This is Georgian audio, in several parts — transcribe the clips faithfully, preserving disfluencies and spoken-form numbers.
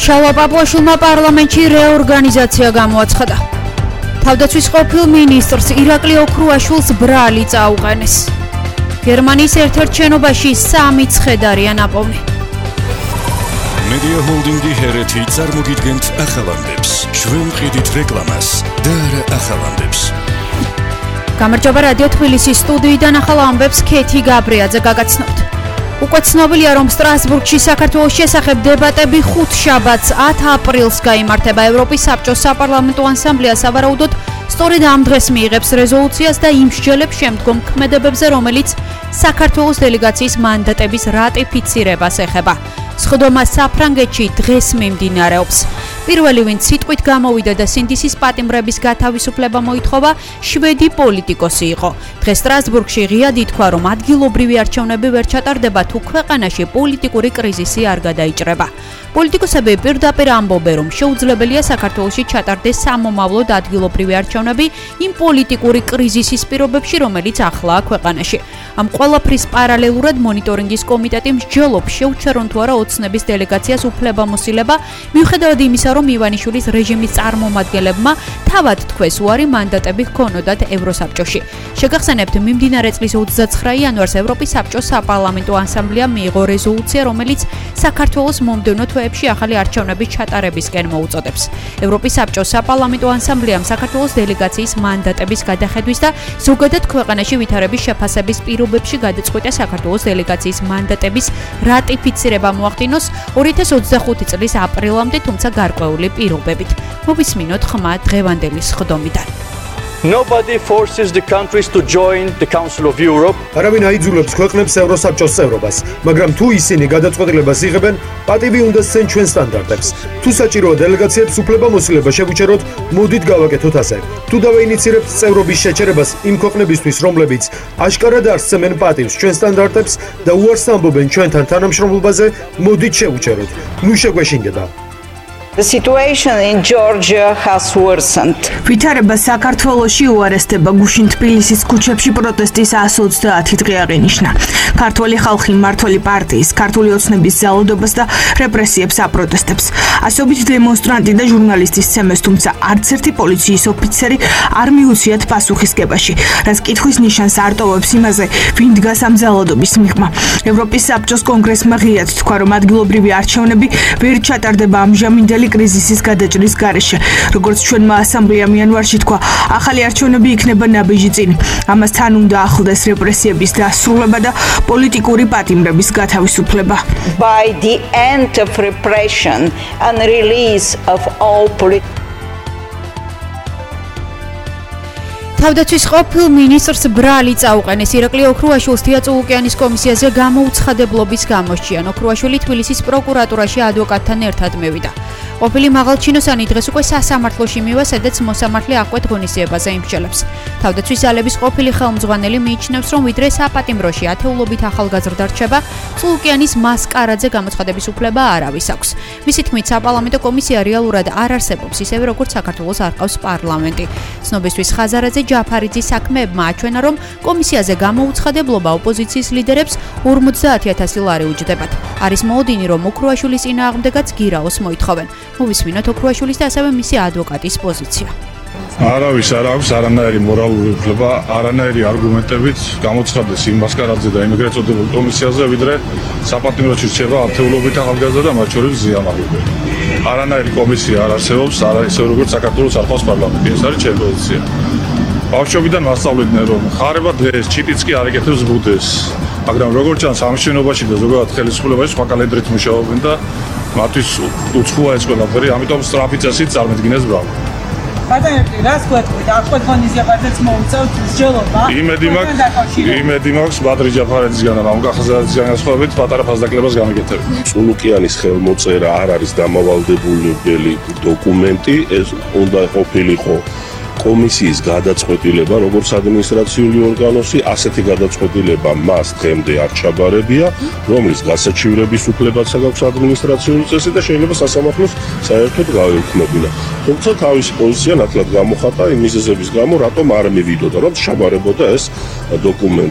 შალვა პაპუაშვილმა პარლამენტში რეორგანიზაცია გამოაცხადა. თავდაცვის ყოფილ მინისტრს ირაკლი ოქრუაშვილს ბრალი წაუყენეს. გერმანიის ერთ-ერთ შენობაში სამი ცხედარია ნაპოვნი. Media Holding-ი ჰერეთი წარმოგიდგენთ ახალამდებს, ჩვენ ყიდით რეკლამას და არა ახალამდებს. გამარჯობა რადიო თბილისის სტუდიიდან ახალ ამბებს ქეთი გაბრიაძე გაგაცნობთ. უკვე ცნობილია, რომ სტრასბურგში საქართველოს შესახებ დებატები ხუთ შაბათს ათ აპრილს გაიმართება. ევროპის საბჭოს საპარლამენტო ასამბლეა სავარაუდოდ სწორედ ამ დღეს მიიღებს რეზოლუციას და იმსჯელებს შემდგომ ქმედებებზე, რომელიც საქართველოს დელეგაციის მანდატების რატიფიცირებას ეხება. სხდომა საფრანგეთში დღეს მიმდინარეობს. პირველი, ვინც სიტყვით გამოვიდა და სინდისის პატიმრების გათავისუფლება მოითხოვა, შვედი პოლიტიკოსი იყო. დღეს სტრასბურგში ღიად ითქვა, რომ ადგილობრივი არჩევნები ვერ ჩატარდება, თუ ქვეყანაში პოლიტიკური კრიზისი არ გადაიჭრება. პოლიტიკოსები პირდაპირ ამბობენ, რომ შეუძლებელია საქართველოში ჩატარდეს სამომავლოდ ადგილობრივი არჩევნები იმ პოლიტიკური კრიზისის პირობებში, რომელიც ახლაა ქვეყანაში. ამ ყველაფრის პარალელურად მონიტორინგის კომიტეტი მსჯელობს, შეუჩერონ თუ არა ოცნების დელეგაციას უფლებამოსილება, მიუხედავად იმისა, რომ ივანიშვილის რეჟიმის წარმომადგენლებმა თავად თქვეს უარი მანდატები ჰქონოდათ ევროსაბჭოში. შეგახსენებთ, მიმდინარე წლის ოცდაცხრა იანვარს ევროპის საბჭოს საპარლამენტო ასამბლეამ მიიღო რეზოლუცია, რომელიც საქართველოს მომდევნო თვეებში ახალი არჩევნების ჩატარებისკენ მოუწოდებს. ევროპის საბჭოს საპარლამენტო ასამბლეამ საქართველოს დელეგაციის მანდატების გადახედვის და ზოგადად ქვეყანაში ვითარების შეფასების პირობებში გადაწყვიტა საქართველოს დელეგაციის მანდატების რატიფიცირება მოახდინოს ორი ათას ოცდახუთი წლის აპრილამდე, თუმცა გარკვეული პირობებით. მოვისმინოთ ხმა დღევანდელი სხდომიდან. Nobody forces the countries to join the Council of Europe. არავინ აიძულებს ქვეყნებს ევროსაბჭოს წევრობას, მაგრამ თუ ისინი გადაწყვეტილებას იღებენ, პატივი უნდა სცენ ჩვენ სტანდარტებს. თუ საჭიროა დელეგაციებს უფლებამოსილება შევუჩეროთ, მოდით გავაკეთოთ ასე. თუ დავაინიცირებთ წევრობის შეჩერებას იმ ქვეყნებისთვის, რომლებიც აშკარად არ სცემენ პატივს ჩვენ სტანდარტებს და უარს ამბობენ ჩვენთან თანამშრომლობაზე, მოდით შევუჩეროთ. ნუ შეგვეშინდება. The situation in Georgia has worsened. ვითარება საქართველოში უარესდება. გუშინ თბილისის ქუჩებში პროტესტის εκατს ოცდაათი დღე აღინიშნა. ქართველი ხალხი მმართველი პარტიის, ქართული ოცნების ძალადობას და რეპრესიებს აპროტესტებს. ასობით დემონსტრანტი და ჟურნალისტი სცემეს, თუმცა არც ერთი პოლიციის ოფიცერი არ მიუციათ პასუხისგებაში, რაც კითხვის ნიშანს არ ტოვებს იმაზე, ვინ დგას ამ ძალადობის მიღმა. ევროპის საბჭოს კონგრესმა ღიად თქვა, რომ ადგილობრივი არჩევნები ვერ ჩატარდება ამჟამინდელი კრიზისის გადაჭრის გარეშე. როგორც ჩვენმა ასამბლეამ იანვარში თქვა, ახალი არჩევნები იქნება ნაბიჯი წინ. ამასთან უნდა ახლდეს რეპრესიების დასრულება და პოლიტიკური პატიმრების გათავისუფლება. By the end of repression and release of all political თავდაცვის ყოფილ მინისტრს ბრალი წაუყენეს. ირაკლი ოქრუაშვილს თეატრო-ოკეანის კომისიაზე გამოუცხადებლობის გამოსჭიან. ოქრუაშვილი თბილისის პროკურატურაში ადვოკატთან ერთად მევიდა. ყოფილი მაღალჩინოსანი დღეს უკვე სასამართლოში მივა, სადაც მოსამართლე აყვეთ ღონისძიებაზე იმსჯელებს. თავდაცვის ძალების ყოფილი ხელმძღვანელი მიიჩნევს, რომ ვიდრე საპატიმროში ათეულობით ახალგაზრდა რჩება, წყლ-ოკეანის მასკარაძე გამოცხადების უფლება არავის აქვს. მისი თქმით, საპარლამენტო კომისია რეალურად არ არსებობს, ისევე როგორც საქართველოს არ ყავს პარლამენტი. ცნობისთვის ხაზარაძე ჯაფარიძის საქმეებმა აჩვენა, რომ კომისიაზე გამოუცხადებლობა ოპოზიციის ლიდერებს ორმოცდაათი ათასი ლარი უჯდებათ. არის მოუდინი, რომ ოქრუაშვილის წინააღმდეგაც გირაოს მოითხოვენ. მოვისმინოთ ოქრუაშვილის და ასევე მისი ადვოკატის პოზიცია. არავის არ აქვს არანაირი მორალური უფლება, არანაირი არგუმენტებით გამოცხადდეს იმ მასკარაძე და იმეგრეთ წოდებულ კომისიაზე, ვიდრე საპატიმროში რჩება ათეულობით ახალგაზრდა და მათ შორის ზიანაღები. არანაირი კომისია არ არსებობს, არა ისე როგორც საქართველოს არ ყავს პარლამენტი. ეს არის ჩემი პოზიცია. ბავშვობიდან ვასწავლიდნენ, რომ ხარება დღეს ჩიტიც კი არ ეკეთებს ბუდეს, მაგრამ როგორც ჩანს ამ შენობაში და ზოგადად ხელისუფლებაში სხვა კალენდრით მუშაობენ და მათთვის უცხოა ეს ყველაფერი, ამიტომ სწრაფი წესით წარმოიდგინეს ბრავო. ბატონო, რას გვეთქვით? არ თქვენ ღონისძიებაზეც მოუწევთ მსჯელობა? იმედი მაქვს, იმედი მაქვს ბადრი ჯაფარიძისგან და მამუკა ხაზარაძისგან განსხვავებით პატარა ფასდაკლებას გამიგეთებ. წყლ-ოკეანის ხელმოწერა არ არის დამავალდებული დოკუმენტი, ეს უნდა ყოფილიყო კომისიის გადაწყვეტილება, როგორც ადმინისტრაციული ორგანოსი, ასეთი გადაწყვეტილება მას დღემდე არ ჩაბარებია, რომლის გასაჩივრების უფლებაც აქვს ადმინისტრაციული წესი და შეიძლება სასამართლოს საერთოდ გაეუქმებინა. თუმცა თავისი პოზიცია ნათლად გამოხატა იმ მიზეზების გამო, რატომ არ მივიდოდა, რომ ჩაბარებოდა ეს დოკუმენტი.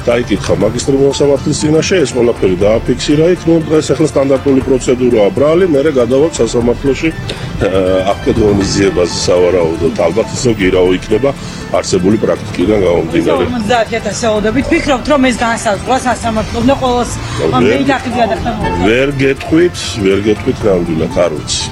დაიკითხა მაგისტრი მოსამართლის წინაშე, ეს ყველაფერი დააფიქსირა იქ, ну დღეს ახლა სტანდარტული პროცედურაა ბრალი, მერე გადავალთ სასამართლოში აქტად ღონისძიებაზე სავარაუდოდ, ალბათ ისო გირაო იქნება არსებული პრაქტიკიდან გამომდინარე. ორმოცდაათი ათასი საუბრობით ფიქრობთ, რომ ეს განსაზღვრა სასამართლოდან ყოველს ამ მეიდახი გადახდა. ვერ გეტყვით, ვერ გეტყვით ნამდვილად, არ ვიცი.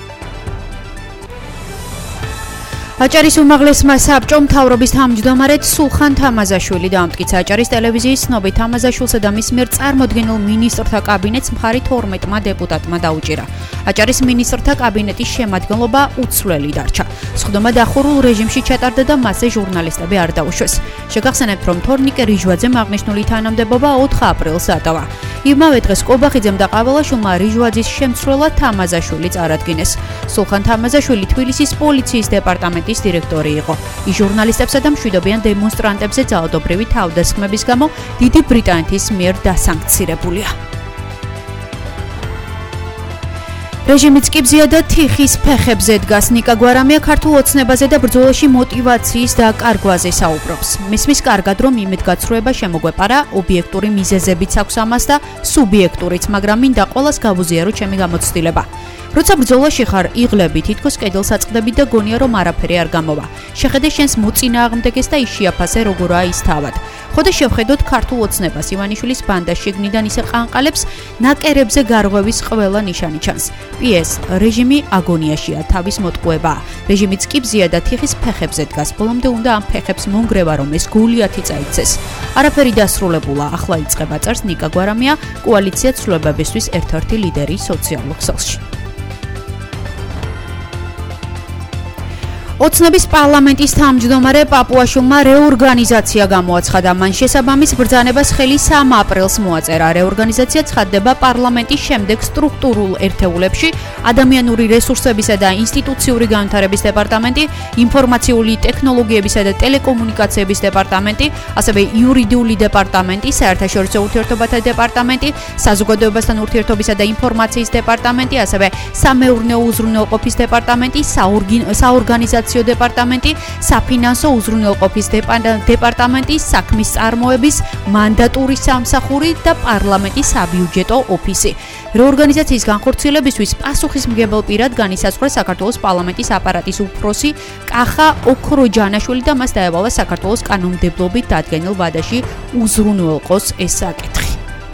აჭარის უმაღლესმა საბჭომ მთავრობის თავმჯდომარედ სულხან თამაზაშვილი დაამტკიცა აჭარის ტელევიზიის ცნობით თამაზაშვილსა და მის მიერ წარმოდგენილ მინისტრთა კაბინეტს მხარი თორმეტმა დეპუტატმა დაუჭირა. აჭარის მინისტრთა კაბინეტის შემადგენლობა უცვლელი დარჩა. სხდომა დახურულ რეჟიმში ჩატარდა და მასზე ჟურნალისტები არ დაუშვეს. შეგახსენებთ, რომ თორნიკე რიჟვაძემ აღნიშნული თანამდებობა ოთხ აპრილს ატოვა. იმავე დღეს კობახიძემ და ყაველაშვილმა რიჟვაძის შემცვლელად თამაზაშვილი წარადგინეს. სულხან თამაზაშვილი თბილისის პოლიციის დეპარტამენტის დირექტორი იყო. ის ჟურნალისტებსა და მშვიდობიან დემონსტრანტებზე ძალადობრივი თავდასხმების გამო დიდი ბრიტანეთის მიერ დასანქცირებულია. რეჟიმიც კი ბზია და თიხის ფეხებზე დგას. ნიკა გვარამია ქართულ ოცნებაზე და ბრძოლაში მოტივაციის დაკარგვაზე საუბრობს. მისმის კარგად, რომ იმედგაცრუება შემოგვეპარა, ობიექტური მიზეზებიც აქვს ამას და სუბიექტურიც, მაგრამ მინდა ყველას გავუზიარო ჩემი გამოცდილება. როცა ბრძოლაში ხარ, იღლები, თითქოს კედელს აწყდები და გონია რომ არაფერი არ გამოვა. შეხედე შენს მოწინააღმდეგეს და ის შეაფასე როგორაა ის თავად. ხოდა შევხედოთ ქართულ ოცნებას. ივანიშვილის ბანდა შიგნიდან ისე ყანყალებს, ნაკერებზე გარღვევის ყველა ნიშანი ჩანს. პიეს რეჟიმი აგონიაშია, თავის მოტყუებაა. რეჟიმიც კი ბზია და თიხის ფეხებზე დგას. ბოლომდე უნდა ამ ფეხებს მონგრევა, რომ ეს გულიათი წაიქცეს. არაფერი დასრულებულა, ახლა იწყება წერს ნიკა გვარამია, კოალიცია ცვლილებებისთვის ერთ-ერთი ლიდერი სოციალურ ქსელში. ოცნების პარლამენტის თავმჯდომარე პაპუაშვილმა რეორგანიზაცია გამოაცხადა. მან შესაბამის ბრძანებას ხელი სამ აპრილს მოაწერა. რეორგანიზაცია ცხადდება პარლამენტის შემდეგ სტრუქტურულ ერთეულებში: ადამიანური რესურსებისა და ინსტიტუციური განვითარების დეპარტამენტი, ინფორმაციული ტექნოლოგიებისა და ტელეკომუნიკაციების დეპარტამენტი, ასევე იურიდიული დეპარტამენტი, საერთაშორისო ურთიერთობათა დეპარტამენტი, საზოგადოებასთან ურთიერთობისა და ინფორმაციის დეპარტამენტი, ასევე სამეურნეო უზრუნველყოფის დეპარტამენტი, საორგანიზაციო დეპარტამენტი, საფინანსო უზრუნველყოფის დეპარტამენტი, საქმის წარმოების მანდატური სამსახური და პარლამენტის საბიუჯეტო ოფისი. რეორგანიზაციის განხორციელებისთვის პასუხისმგებელ პირად განისაზღვრა საქართველოს პარლამენტის აპარატის უფროსი კახა ოქროჯანაშვილი და მას დაევალა საქართველოს კანონმდებლობით დადგენილ ვადაში უზრუნველყოს ეს საკითხი.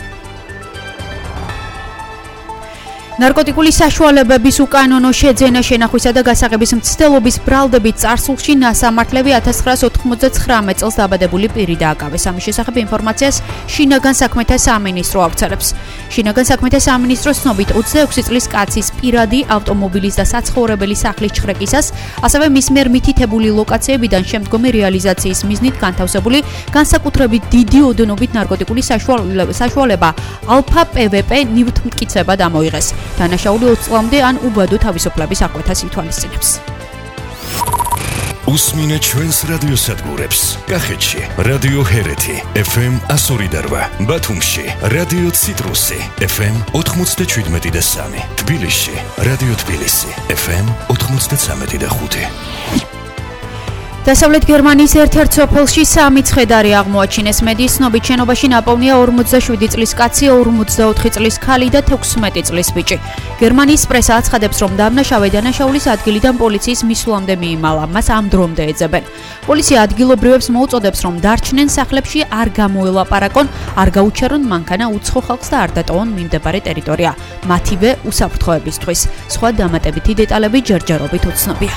ნარკოტიკული საშუალებების უკანონო შეძენა, შენახვისა და გასაღების მცდელობის ბრალდებით წარსულში ნასამართლები ათას ცხრაას ოთხმოცდათხრამეტ წელს დაბადებული პირი დააკავეს. ამის შესახებ ინფორმაციას შინაგან საქმეთა სამინისტრო ავრცელებს. შინაგან საქმეთა სამინისტროს ცნობით ოცდაექვსი წლის კაცის პირადი ავტომობილის და საცხოვრებელი სახლის ჩხრეკისას, ასევე მის მიერ მითითებული ლოკაციებიდან შემდგომი რეალიზაციის მიზნით განთავსებული განსაკუთრებით დიდი ოდენობით ნარკოტიკული საშუალება ალფა პვპ ნივთმტკიცებად ამოიღეს. დანაშაული ოცი წლამდე ან უბადო თავისუფლების აღკვეთას ითვალისწინებს. უსმინე ჩვენს რადიოსადგურებს. კახეთში რადიო ჰერეთი ეფ ემ εκατო ორი და რვა, ბათუმში რადიო ციტრუსი ეფ ემ ოთხმოცდაშვიდმეტი და სამი, თბილისში რადიო თბილისი ეფ ემ ოთხმოცდაცამეტი და ხუთი. დასავლეთ გერმანიის ერთ-ერთ სოფელში სამი ცხედარი აღმოაჩინეს. მედიის ცნობით შენობაში ნაპოვნია ორმოცდაშვიდი წლის კაცი, ორმოცდაოთხი წლის ქალი და თექვსმეტი წლის ბიჭი. გერმანიის პრესა აცხადებს, რომ დამნაშავე დანაშაულის ადგილიდან პოლიციის მისვლამდე მიიმალა. მას ამ დრომდე ეძებენ. პოლიცია ადგილობრივებს მოუწოდებს, რომ დარჩნენ სახლებში არ გამოელაპარაკონ, არ გაუჩერონ მანქანა უცხო ხალხს და არ დატოვონ მიმდებარე ტერიტორია. მათივე უსაფრთხოებისთვის. სხვა დამატებითი დეტალები ჯერჯერობით უცნობია.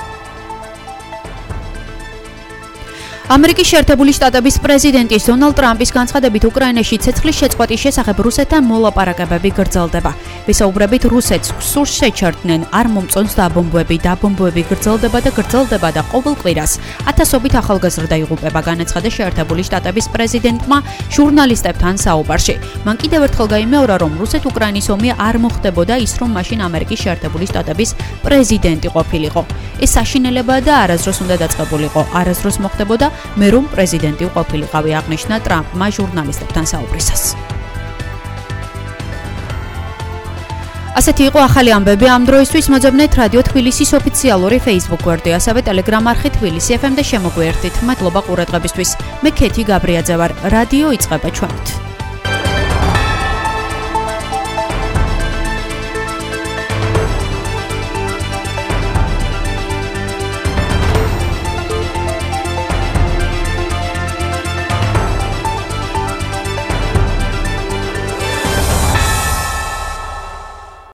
ამერიკის შეერთებული შტატების პრეზიდენტის დონალდ ტრამპის განცხადებით უკრაინაში ცეცხლის შეწყვეტის შესახებ რუსეთთან მოლაპარაკებები გრძელდება. ვისაუბრებით რუსეთს სურს შეჩერდნენ, არ მომწონს დაბომბვები, დაბომბვები გრძელდება და გრძელდება და ყოველ კვირას ათასობით ახალგაზრდა იღუპება, განაცხადა შეერთებული შტატების პრეზიდენტმა ჟურნალისტებთან საუბარში. მან კიდევ ერთხელ გაიმეორა, რომ რუსეთ-უკრაინის ომი არ მოხდებოდა ის, რომ მაშინ ამერიკის შეერთებული შტატების პრეზიდენტი ყოფილიყო. ეს საშინელებაა და არასდროს უნდა დაწყებულიყო, არასდროს მოხდებოდა მე რომ პრეზიდენტი ყოფილიყავი, აღნიშნა ტრამპმა ჟურნალისტებთან საუბრისას. ასეთი იყო ახალი ამბები ამ დროისთვის. მოძებნეთ რადიო თბილისის ოფიციალური Facebook გვერდი, ასევე Telegram არხი თბილისი ეფ ემ და შემოგვიერთდით. მადლობა ყურადღებისთვის. მე ქეთი გაბრიაძე ვარ. რადიო იწყება ჩვენით.